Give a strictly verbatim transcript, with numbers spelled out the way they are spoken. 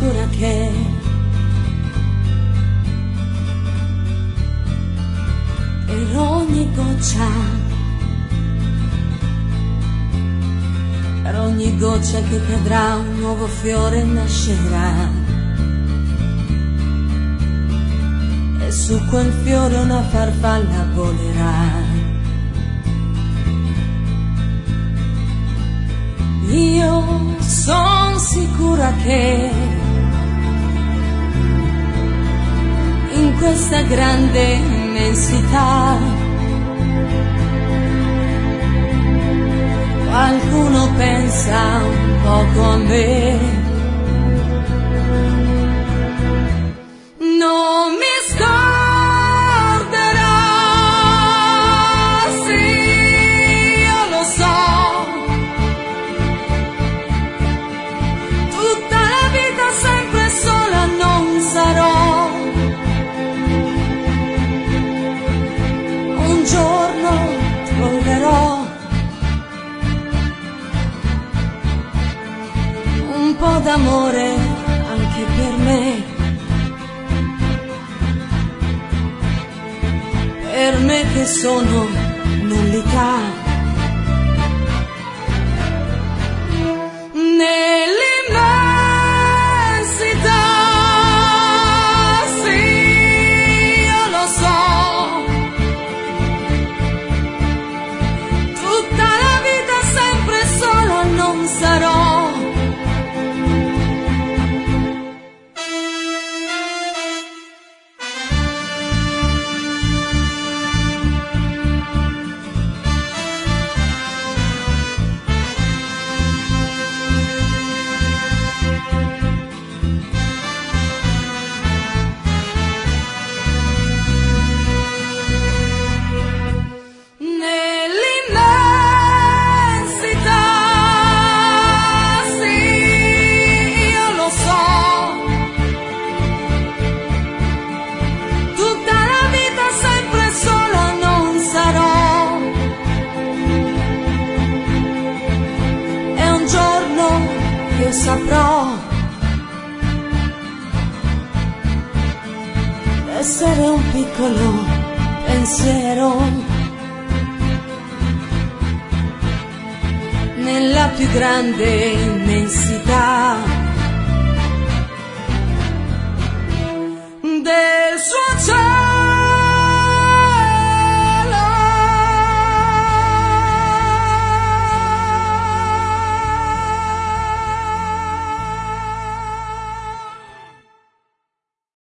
sicura che per ogni goccia, per ogni goccia che cadrà un nuovo fiore nascerà, e su quel fiore una farfalla volerà. Io son sicura che in questa grande immensità qualcuno pensa un poco a me. Non mi scorderò, sì, io lo so. Tutta la vita sempre sola non sarò. Un giorno troverò un po' d'amore anche per me, per me che sono nullità. Nell'immensità, sì, io lo so. Tutta la vita sempre sola non sarò. Io saprò essere un piccolo pensiero nella più grande immensità.